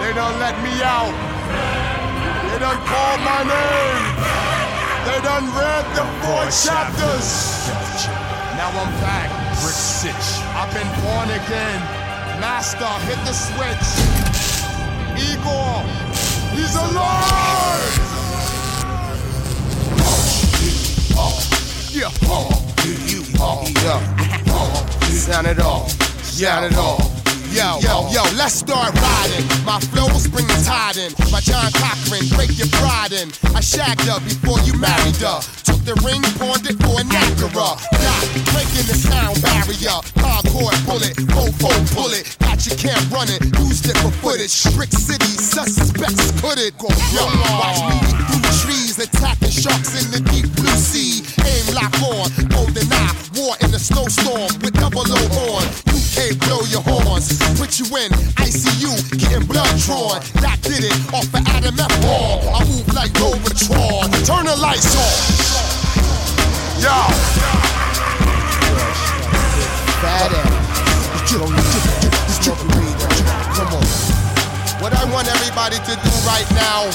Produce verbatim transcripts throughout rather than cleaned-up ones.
They done let me out. They done called my name. They done read the four chapters. Now I'm back. Brick Sitch. I've been born again. Master, hit the switch. Igor, he's alive. Yeah, you, yeah, sound it off, sound it off. Yo, yo, yo, let's start riding. My flows bring the tide in. My John Cochran, break your pride in. I shagged her before you married her. Took the ring, pawned it for a Niagara. Not breaking the sound barrier. Hardcore bullet, fofo bullet. Got your camp running, used it for footage. Brick City, suspects put it. Yo, watch me through trees, attacking sharks in the deep blue sea. Aim lock on, golden eye, war in the snowstorm with double O on. U K blow your horns. Put you in I C U, getting blood drawn. That did it off of Adam F. Hall. I move like Robotron. Turn the lights on. Yo. Fat ass. Come on. What I want everybody to do right now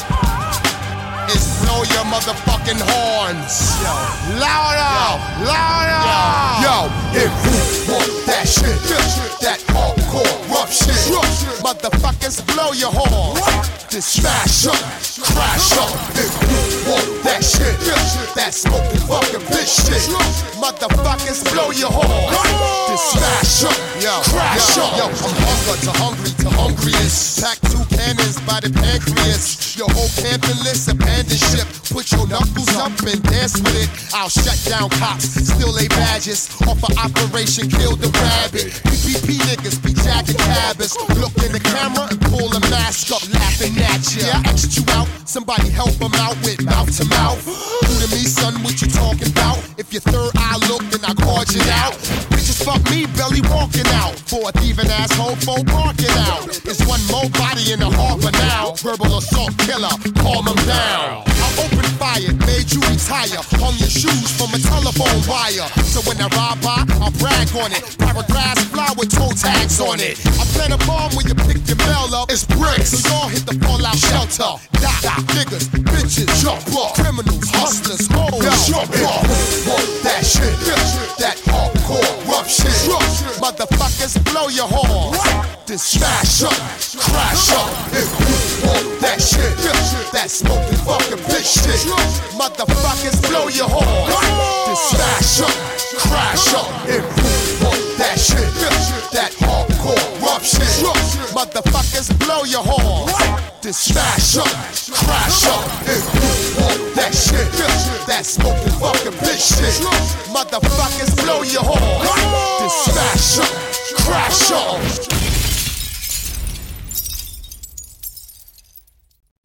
is blow your motherfucking horns. Yo. Louder, yo. Louder. Yo, if you want that shit, that hardcore rough shit, motherfuckers blow your horns. Just smash up, crash up. If you want that shit, that smoking fucking bitch shit, motherfuckers blow your horns. Just smash up, yo, crash up. Yo, I'm hunger to hungry to hungriest. Pack two cannons by the pancreas. Your whole camping list abandoned ship. Put your knuckles up and dance with it. I'll shut down cops, still lay badges. Off of Operation Kill the Rabbit. P P P niggas be jacking cabins. Look in the camera and pull a mask up, laughing at ya. Yeah, I X'd you out, somebody help them out with mouth to mouth. Who to me, son, what you talking about? If your third eye look, then I called you out. Bitches fuck me, belly walking out. For a thieving asshole, foe barking out. There's one more body in the harbor now. Verbal assault killer, calm him down. I opened fire, made you retire. Hung your shoes from a telephone wire. So when I ride by, I'll brag on it. Paragraphs fly with toe tags on it. I plant a bomb when you pick your mail up. It's bricks, so y'all hit the fallout shelter. Die, die, niggas, bitches, jump up. Criminals, hustlers, hoes, jump up. Want that shit, that hardcore rough shit. Motherfuckers blow your horns. Then smash up, crash up. If you want that shit, that smoking fucking bitch shit. Motherfuckers blow your horns. Then smash up, crash up. If you want that shit, that hardcore rough shit. Motherfuckers blow your horns. Then smash up, crash up. If you want that shit, that smoking fucking bitch shit. Motherfuckers blow your horns. Then smash up, crash up.